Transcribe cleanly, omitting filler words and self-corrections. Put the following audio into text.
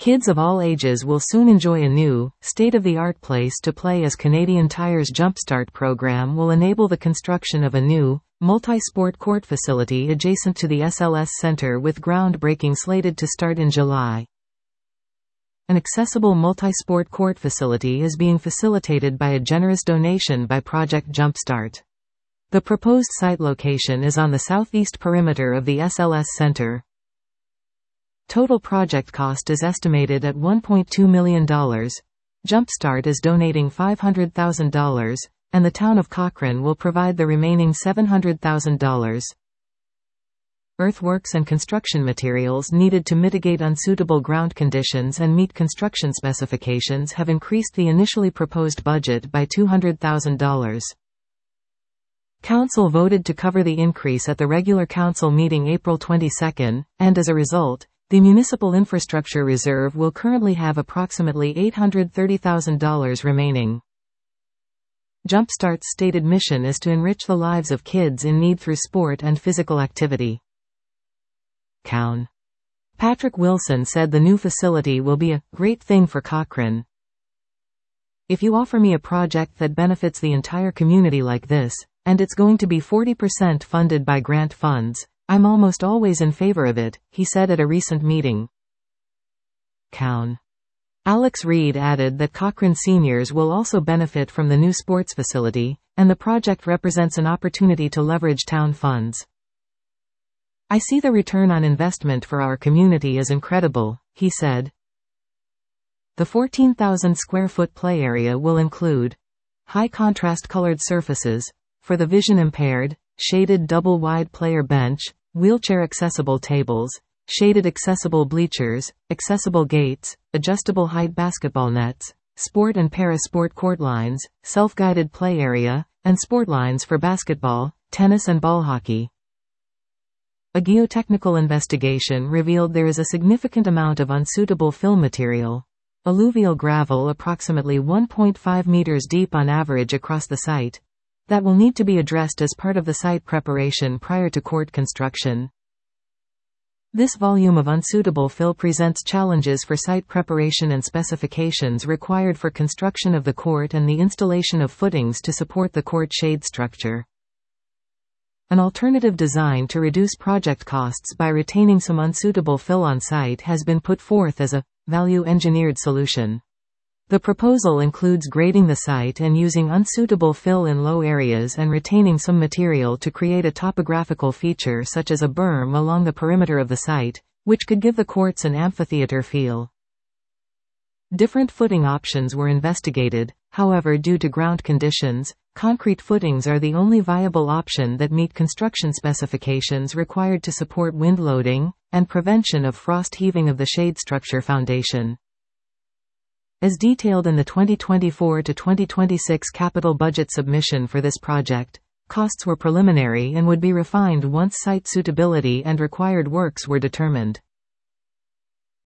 Kids of all ages will soon enjoy a new, state-of-the-art place to play as Canadian Tire's Jumpstart program will enable the construction of a new, multi-sport court facility adjacent to the SLS Centre with groundbreaking slated to start in July. An accessible multi-sport court facility is being facilitated by a generous donation by Project Jumpstart. The proposed site location is on the southeast perimeter of the SLS Centre. Total project cost is estimated at $1.2 million. Jumpstart is donating $500,000, and the town of Cochrane will provide the remaining $700,000. Earthworks and construction materials needed to mitigate unsuitable ground conditions and meet construction specifications have increased the initially proposed budget by $200,000. Council voted to cover the increase at the regular council meeting April 22, and as a result, the Municipal Infrastructure Reserve will currently have approximately $830,000 remaining. Jumpstart's stated mission is to enrich the lives of kids in need through sport and physical activity. Cown. Patrick Wilson said the new facility will be a great thing for Cochrane. If you offer me a project that benefits the entire community like this, and it's going to be 40% funded by grant funds, I'm almost always in favor of it, he said at a recent meeting. Cown. Alex Reid added that Cochrane seniors will also benefit from the new sports facility, and the project represents an opportunity to leverage town funds. I see the return on investment for our community as incredible, he said. The 14,000 square foot play area will include high contrast colored surfaces for the vision impaired, shaded double-wide player bench, wheelchair-accessible tables, shaded accessible bleachers, accessible gates, adjustable height basketball nets, sport and para-sport court lines, self-guided play area, and sport lines for basketball, tennis and ball hockey. A geotechnical investigation revealed there is a significant amount of unsuitable fill material, alluvial gravel approximately 1.5 meters deep on average across the site, that will need to be addressed as part of the site preparation prior to court construction. This volume of unsuitable fill presents challenges for site preparation and specifications required for construction of the court and the installation of footings to support the court shade structure. An alternative design to reduce project costs by retaining some unsuitable fill on site has been put forth as a value-engineered solution. The proposal includes grading the site and using unsuitable fill in low areas and retaining some material to create a topographical feature such as a berm along the perimeter of the site, which could give the courts an amphitheater feel. Different footing options were investigated, however, due to ground conditions, concrete footings are the only viable option that meet construction specifications required to support wind loading and prevention of frost heaving of the shade structure foundation. As detailed in the 2024 to 2026 capital budget submission for this project, costs were preliminary and would be refined once site suitability and required works were determined.